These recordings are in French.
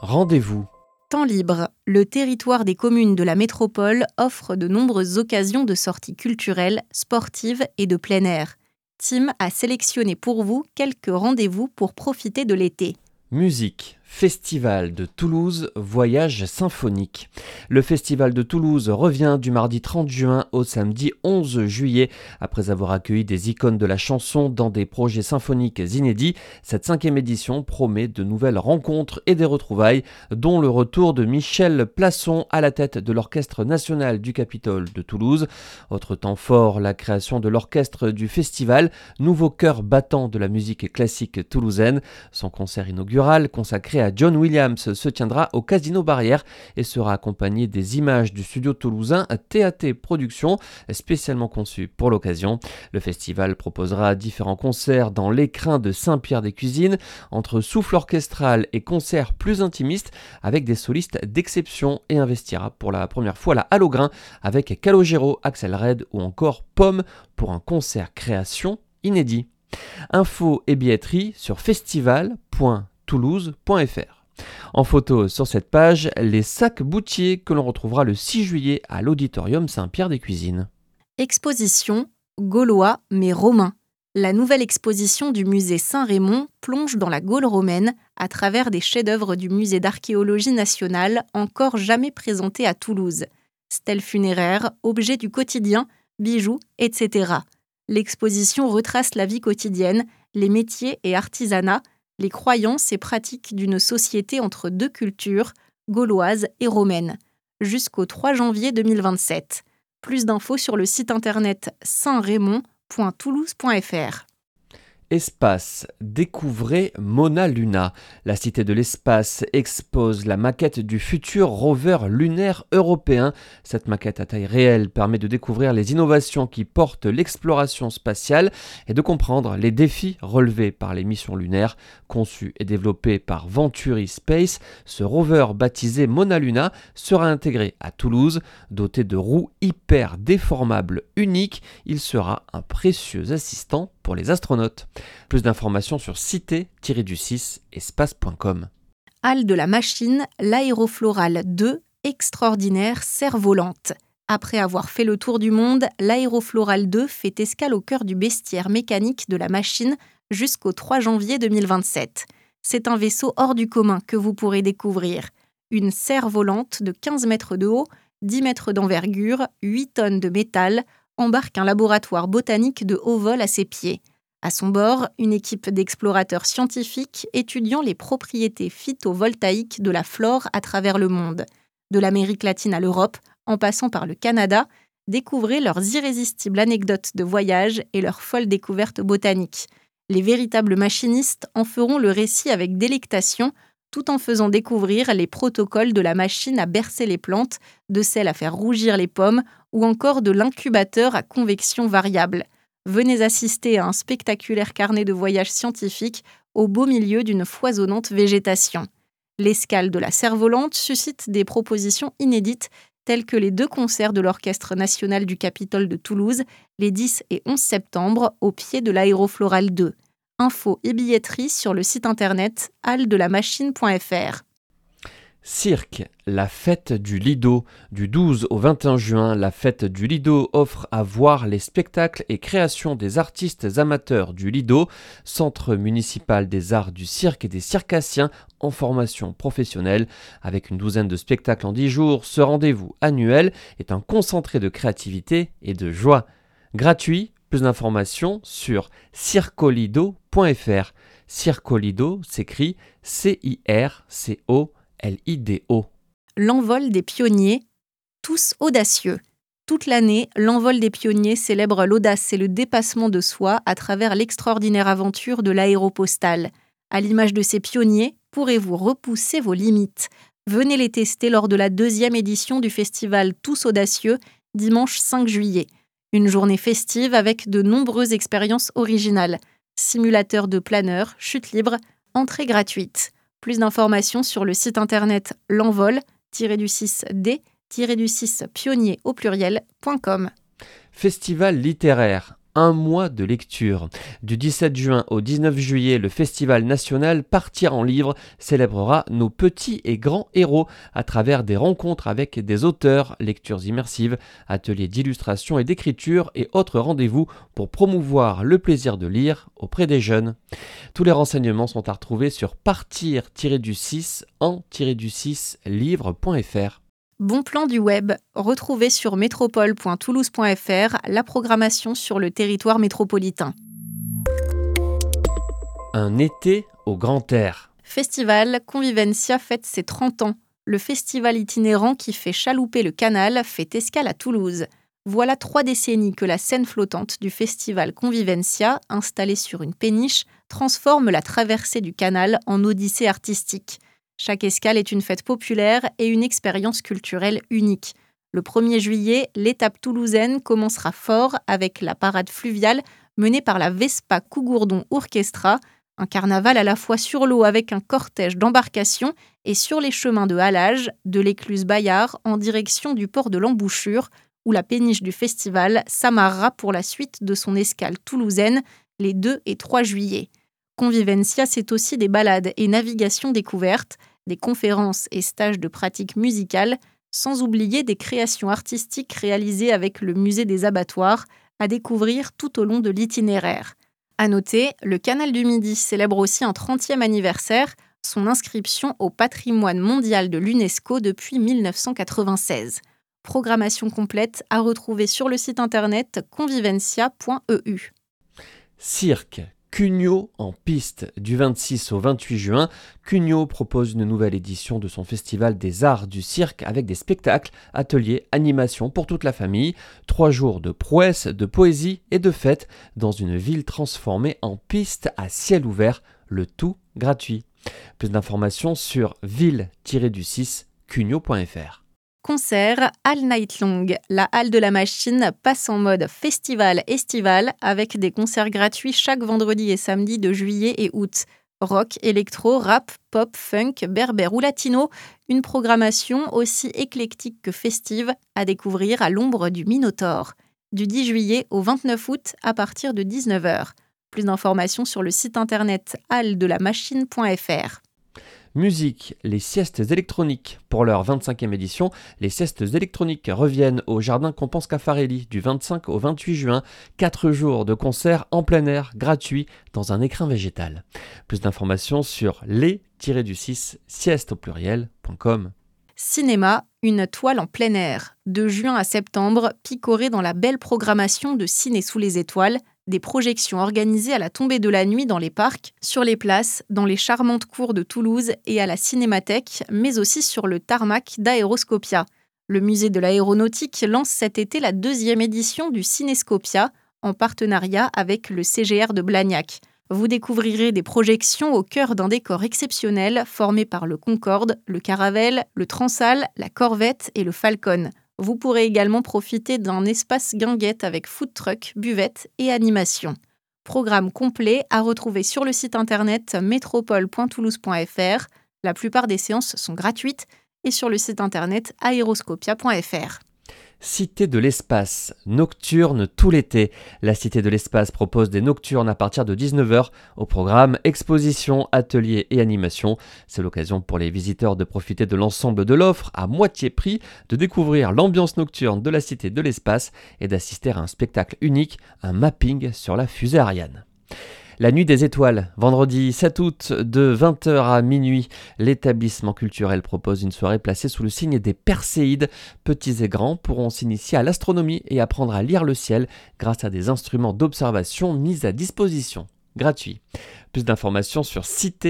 Rendez-vous. Temps libre, le territoire des communes de la métropole offre de nombreuses occasions de sorties culturelles, sportives et de plein air. Tim a sélectionné pour vous quelques rendez-vous pour profiter de l'été. Musique. Festival de Toulouse, voyage symphonique. Le Festival de Toulouse revient du mardi 30 juin au samedi 11 juillet. Après avoir accueilli des icônes de la chanson dans des projets symphoniques inédits, cette 5e édition promet de nouvelles rencontres et des retrouvailles, dont le retour de Michel Plasson à la tête de l'Orchestre national du Capitole de Toulouse. Autre temps fort, la création de l'orchestre du festival, nouveau cœur battant de la musique classique toulousaine. Son concert inaugural, consacré à John Williams, se tiendra au Casino Barrière et sera accompagné des images du studio toulousain TAT Productions, spécialement conçu pour l'occasion. Le festival proposera différents concerts dans l'écrin de Saint-Pierre-des-Cuisines, entre souffle orchestral et concerts plus intimistes avec des solistes d'exception, et investira pour la première fois la Halle au Grain avec Calogero, Axel Red ou encore Pomme pour un concert création inédit. Infos et billetterie sur festival.toulouse.fr. En photo sur cette page, les sacs Boutier que l'on retrouvera le 6 juillet à l'Auditorium Saint-Pierre-des-Cuisines. Exposition Gaulois mais romains. La nouvelle exposition du musée Saint-Raymond plonge dans la Gaule romaine à travers des chefs-d'œuvre du musée d'archéologie nationale encore jamais présentés à Toulouse. Stèles funéraires, objets du quotidien, bijoux, etc. L'exposition retrace la vie quotidienne, les métiers et artisanats, les croyances et pratiques d'une société entre deux cultures, gauloise et romaine, jusqu'au 3 janvier 2027. Plus d'infos sur le site internet saintraymond.toulouse.fr. Espace. Découvrez Mauna Luna. La Cité de l'Espace expose la maquette du futur rover lunaire européen. Cette maquette à taille réelle permet de découvrir les innovations qui portent l'exploration spatiale et de comprendre les défis relevés par les missions lunaires. Conçu et développé par Venturi Space, ce rover baptisé Mauna Luna sera intégré à Toulouse. Doté de roues hyper déformables uniques, il sera un précieux assistant pour les astronautes. Plus d'informations sur cité-espace.com. Halle de la Machine, l'aéroflorale 2, extraordinaire cerf-volante. Après avoir fait le tour du monde, l'aéroflorale 2 fait escale au cœur du bestiaire mécanique de la Machine jusqu'au 3 janvier 2027. C'est un vaisseau hors du commun que vous pourrez découvrir. Une cerf-volante de 15 mètres de haut, 10 mètres d'envergure, 8 tonnes de métal, embarque un laboratoire botanique de haut vol à ses pieds. À son bord, une équipe d'explorateurs scientifiques étudiant les propriétés phytovoltaïques de la flore à travers le monde. De l'Amérique latine à l'Europe, en passant par le Canada, découvrez leurs irrésistibles anecdotes de voyage et leurs folles découvertes botaniques. Les véritables machinistes en feront le récit avec délectation, tout en faisant découvrir les protocoles de la machine à bercer les plantes, de celle à faire rougir les pommes ou encore de l'incubateur à convection variable. Venez assister à un spectaculaire carnet de voyage scientifique au beau milieu d'une foisonnante végétation. L'escale de la cerf-volante suscite des propositions inédites telles que les 2 concerts de l'Orchestre national du Capitole de Toulouse les 10 et 11 septembre au pied de l'aéroflorale 2. Infos et billetterie sur le site internet halledelamachine.fr. Cirque, la fête du Lido. Du 12 au 21 juin, la fête du Lido offre à voir les spectacles et créations des artistes amateurs du Lido, Centre municipal des arts du cirque et des circassiens en formation professionnelle. Avec une douzaine de spectacles en 10 jours, ce rendez-vous annuel est un concentré de créativité et de joie. Gratuit, plus d'informations sur circolido.fr. Circolido s'écrit CIRCO LIDO. L'envol des pionniers, tous audacieux. Toute l'année, l'envol des pionniers célèbre l'audace et le dépassement de soi à travers l'extraordinaire aventure de l'aéropostale. À l'image de ces pionniers, pourrez-vous repousser vos limites. Venez les tester lors de la 2e édition du festival Tous audacieux, dimanche 5 juillet. Une journée festive avec de nombreuses expériences originales. Simulateur de planeur, chute libre, entrée gratuite. Plus d'informations sur le site internet l'envol-d-pionnier au pluriel.com. Festival littéraire. un mois de lecture. Du 17 juin au 19 juillet, le Festival national Partir en livre célébrera nos petits et grands héros à travers des rencontres avec des auteurs, lectures immersives, ateliers d'illustration et d'écriture et autres rendez-vous pour promouvoir le plaisir de lire auprès des jeunes. Tous les renseignements sont à retrouver sur partir-du-6 en-livre.fr. Bon plan du web, retrouvez sur métropole.toulouse.fr la programmation sur le territoire métropolitain. Un été au grand air. Festival Convivencia fête ses 30 ans. Le festival itinérant qui fait chalouper le canal fait escale à Toulouse. Voilà 3 décennies que la scène flottante du festival Convivencia, installée sur une péniche, transforme la traversée du canal en odyssée artistique. Chaque escale est une fête populaire et une expérience culturelle unique. Le 1er juillet, l'étape toulousaine commencera fort avec la parade fluviale menée par la Vespa Cougourdon Orchestra, un carnaval à la fois sur l'eau avec un cortège d'embarcations et sur les chemins de halage de l'écluse Bayard en direction du port de l'Embouchure, où la péniche du festival s'amarrera pour la suite de son escale toulousaine les 2 et 3 juillet. Convivencia, c'est aussi des balades et navigations découvertes, des conférences et stages de pratique musicale, sans oublier des créations artistiques réalisées avec le musée des abattoirs, à découvrir tout au long de l'itinéraire. À noter, le Canal du Midi célèbre aussi un 30e anniversaire, son inscription au patrimoine mondial de l'UNESCO depuis 1996. Programmation complète à retrouver sur le site internet convivencia.eu. Cirque. Cugnot en piste. Du 26 au 28 juin, Cugnot propose une nouvelle édition de son festival des arts du cirque avec des spectacles, ateliers, animations pour toute la famille. 3 jours de prouesses, de poésie et de fêtes dans une ville transformée en piste à ciel ouvert, le tout gratuit. Plus d'informations sur ville-du6 cugnot.fr. Concert All Night Long. La Halle de la Machine passe en mode festival estival avec des concerts gratuits chaque vendredi et samedi de juillet et août. Rock, électro, rap, pop, funk, berbère ou latino, une programmation aussi éclectique que festive à découvrir à l'ombre du Minotaure. Du 10 juillet au 29 août à partir de 19h. Plus d'informations sur le site internet halledelamachine.fr. Musique, les siestes électroniques. Pour leur 25e édition, les siestes électroniques reviennent au Jardin Compense Caffarelli du 25 au 28 juin. 4 jours de concerts en plein air, gratuits, dans un écrin végétal. Plus d'informations sur les-du6 sieste au pluriel.com. Cinéma, une toile en plein air. De juin à septembre, picoré dans la belle programmation de Ciné sous les étoiles, des projections organisées à la tombée de la nuit dans les parcs, sur les places, dans les charmantes cours de Toulouse et à la Cinémathèque, mais aussi sur le tarmac d'Aéroscopia. Le musée de l'aéronautique lance cet été la 2e édition du Cinéscopia, en partenariat avec le CGR de Blagnac. Vous découvrirez des projections au cœur d'un décor exceptionnel formé par le Concorde, le Caravelle, le Transal, la Corvette et le Falcon. Vous pourrez également profiter d'un espace guinguette avec food truck, buvette et animation. Programme complet à retrouver sur le site internet métropole.toulouse.fr. La plupart des séances sont gratuites et sur le site internet aéroscopia.fr. Cité de l'espace, nocturne tout l'été. La Cité de l'espace propose des nocturnes à partir de 19h au programme exposition, ateliers et animation. C'est l'occasion pour les visiteurs de profiter de l'ensemble de l'offre à moitié prix, de découvrir l'ambiance nocturne de la Cité de l'espace et d'assister à un spectacle unique, un mapping sur la fusée Ariane. La Nuit des Étoiles, vendredi 7 août de 20h à minuit, l'établissement culturel propose une soirée placée sous le signe des Perséides. Petits et grands pourront s'initier à l'astronomie et apprendre à lire le ciel grâce à des instruments d'observation mis à disposition. Gratuit. Plus d'informations sur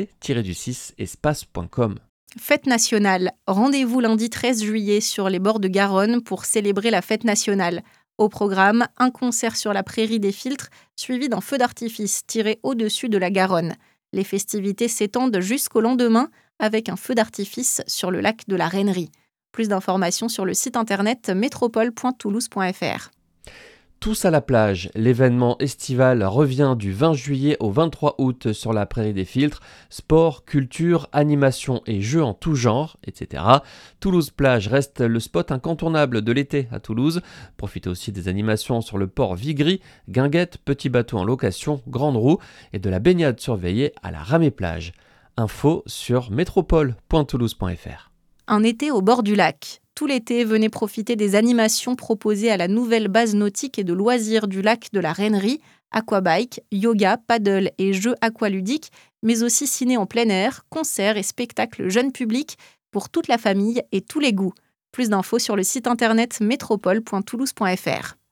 cité-du6espace.com. Fête nationale. Rendez-vous lundi 13 juillet sur les bords de Garonne pour célébrer la fête nationale. Au programme, un concert sur la prairie des Filtres, suivi d'un feu d'artifice tiré au-dessus de la Garonne. Les festivités s'étendent jusqu'au lendemain avec un feu d'artifice sur le lac de la Rainerie. Plus d'informations sur le site internet métropole.toulouse.fr. Tous à la plage, l'événement estival revient du 20 juillet au 23 août sur la Prairie des Filtres. Sport, culture, animation et jeux en tout genre, etc. Toulouse Plage reste le spot incontournable de l'été à Toulouse. Profitez aussi des animations sur le port Vigry, guinguettes, petits bateaux en location, grandes roues et de la baignade surveillée à la Ramée Plage. Info sur métropole.toulouse.fr. Un été au bord du lac. Tout l'été, venez profiter des animations proposées à la nouvelle base nautique et de loisirs du lac de la Reinerie, aquabike, yoga, paddle et jeux aqualudiques, mais aussi ciné en plein air, concerts et spectacles jeunes publics pour toute la famille et tous les goûts. Plus d'infos sur le site internet métropole.toulouse.fr.